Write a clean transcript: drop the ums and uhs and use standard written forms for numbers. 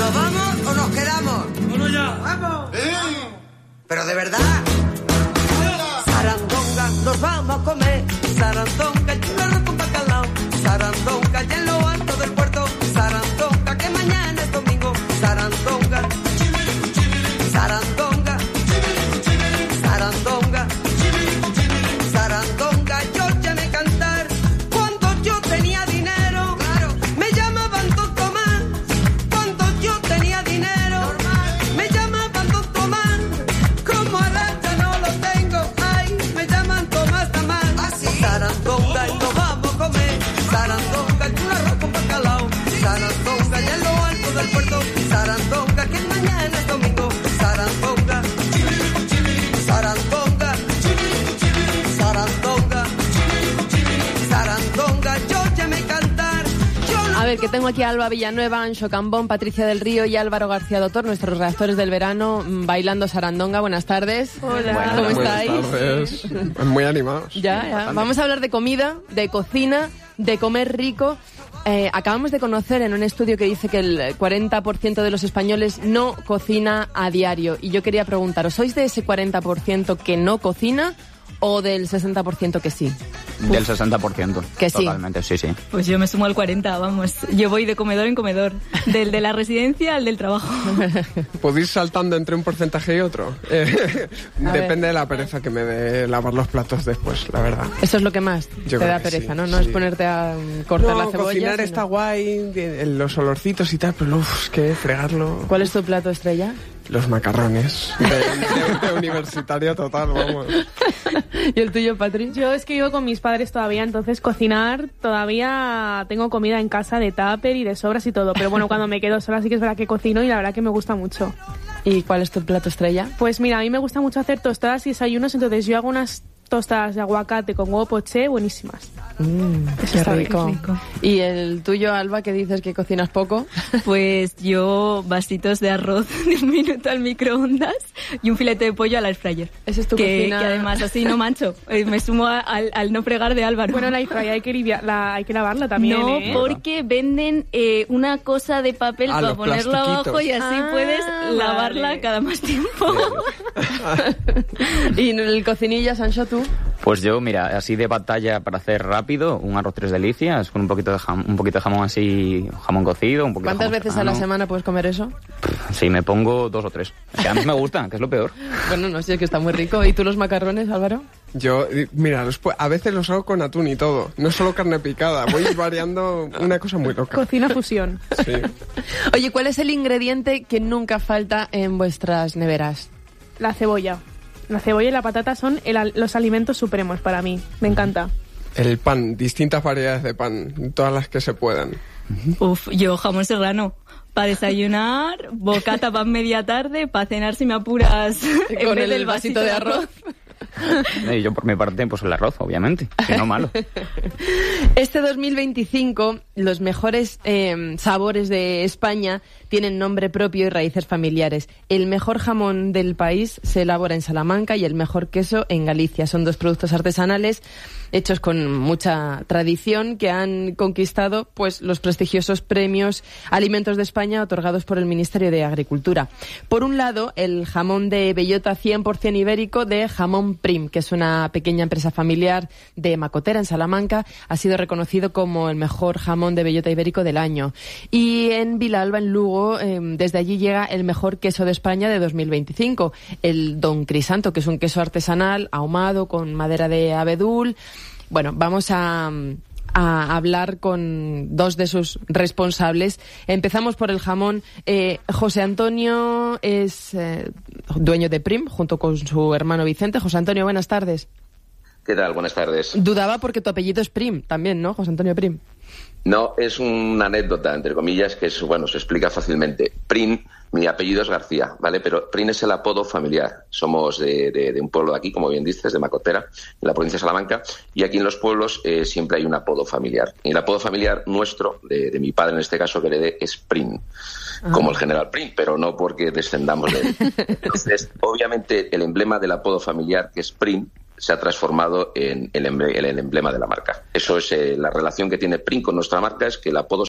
¿Nos vamos o nos quedamos? ¡Vámonos ya! ¡Vamos! Pero de verdad. Sarandonga, nos vamos a comer. Sarandonga, el churro con bacalao. Sarandonga, y en lo alto del puerto. Sarandonga, que mañana es domingo. Sarandonga. Sarandonga. Sarandonga. Sarandonga, yo ya me cantar. Cuando yo tenía dinero, claro, me llamaban Don Tomás. Cuando yo tenía dinero, normal, me llamaban Don Tomás. Como ahora ya no lo tengo, ay, me llaman Tomás Tamás. ¿Así? Sarandonga, y nos vamos a comer. Sarandonga, y un arroz con bacalao. Sarandonga, y en lo alto del puerto. Sarandonga, que mañana es domingo. Sarandonga. Sarandonga. Sarandonga. Sarandonga, yo ya me cantar. A ver, que tengo aquí a Alba Villanueva, Anxo Cambón, Patricia del Río y Álvaro García Doctor, nuestros redactores del verano, bailando sarandonga. Buenas tardes. Hola. Bueno, ¿cómo estáis? Buenas tardes. Muy animados. Ya. Vamos a hablar de comida, de cocina, de comer rico. Acabamos de conocer en un estudio que dice que el 40% de los españoles no cocina a diario. Y yo quería preguntaros, ¿sois de ese 40% que no cocina o del 60% que sí? Del 60%. Que sí. Totalmente, sí. Pues yo me sumo al 40, vamos. Yo voy de comedor en comedor. Del de la residencia al del trabajo. ¿Podéis ir saltando entre un porcentaje y otro? Depende de la pereza que me dé lavar los platos después, la verdad. Eso es lo que más Yo te creo da que pereza, sí, ¿no? No sí. es ponerte a cortar la cebolla. Cocinar sino... está guay, los olorcitos y tal, pero es que fregarlo... ¿Cuál es tu plato estrella? Los macarrones. De universitario total, vamos. ¿Y el tuyo, Patri? Yo es que vivo con mis padres todavía, entonces cocinar todavía tengo comida en casa de tupper y de sobras y todo. Pero bueno, cuando me quedo sola sí que es verdad que cocino y la verdad que me gusta mucho. ¿Y cuál es tu plato estrella? Pues mira, a mí me gusta mucho hacer tostadas y desayunos, entonces yo hago unas tostadas de aguacate con huevo poché buenísimas. Eso Qué está bien, rico. rico. ¿Y el tuyo, Alba, que dices que cocinas poco? Pues yo vasitos de arroz de 1 minuto al microondas y un filete de pollo al air fryer. Ese es tu que cocina. Que además así no mancho. Me sumo al no fregar de Álvaro. Bueno, la air fryer hay que lavarla también, no, ¿eh? porque venden una cosa de papel para los ponerlo plastiquitos. abajo y así puedes lavarla vale. cada más tiempo. ¿Y en el cocinilla, Sancho, tú? Pues yo, mira, así de batalla para hacer rápido, un arroz tres delicias con un poquito de jamón así, jamón cocido, un poquito de ¿Cuántas jamón veces a la serrano. semana puedes comer eso? Sí, me pongo 2 o 3. Que a mí me gustan, que es lo peor. Bueno, no sé, es que está muy rico. ¿Y tú los macarrones, Álvaro? Yo, mira, a veces los hago con atún y todo. No solo carne picada. Voy variando una cosa muy loca. Cocina fusión. Sí. Oye, ¿cuál es el ingrediente que nunca falta en vuestras neveras? La cebolla. La cebolla y la patata son los alimentos supremos para mí. Me encanta. El pan, distintas variedades de pan, todas las que se puedan. Uf, yo jamón serrano. Para desayunar, bocata pan media tarde, para cenar si me apuras en Con vez el del vasito de arroz. Y yo por mi parte, pues el arroz, obviamente. Si no, malo. Este 2025, los mejores sabores de España tienen nombre propio y raíces familiares. El mejor jamón del país se elabora en Salamanca y el mejor queso en Galicia. Son 2 productos artesanales hechos con mucha tradición que han conquistado pues los prestigiosos premios Alimentos de España otorgados por el Ministerio de Agricultura. Por un lado, el jamón de bellota 100% ibérico de Jamón Prim, que es una pequeña empresa familiar de Macotera, en Salamanca, ha sido reconocido como el mejor jamón de bellota ibérico del año. Y en Vilalba, en Lugo, desde allí llega el mejor queso de España de 2025, el Don Crisanto, que es un queso artesanal ahumado con madera de abedul. Bueno, vamos a hablar con 2 de sus responsables. Empezamos por el jamón. José Antonio es dueño de Prim, junto con su hermano Vicente. José Antonio, buenas tardes. ¿Qué tal? Buenas tardes. Dudaba porque tu apellido es Prim también, ¿no? José Antonio Prim. No, es una anécdota, entre comillas, que es, bueno, se explica fácilmente. Prim, mi apellido es García, ¿vale? Pero Prim es el apodo familiar. Somos de un pueblo de aquí, como bien dices, de Macotera, en la provincia de Salamanca, y aquí en los pueblos siempre hay un apodo familiar. Y el apodo familiar nuestro, de mi padre en este caso, que heredé, es Prim, como el general Prim, pero no porque descendamos de él. Entonces, obviamente, el emblema del apodo familiar, que es Prim, se ha transformado en el emblema de la marca. Eso es la relación que tiene Prim con nuestra marca, es que el apodo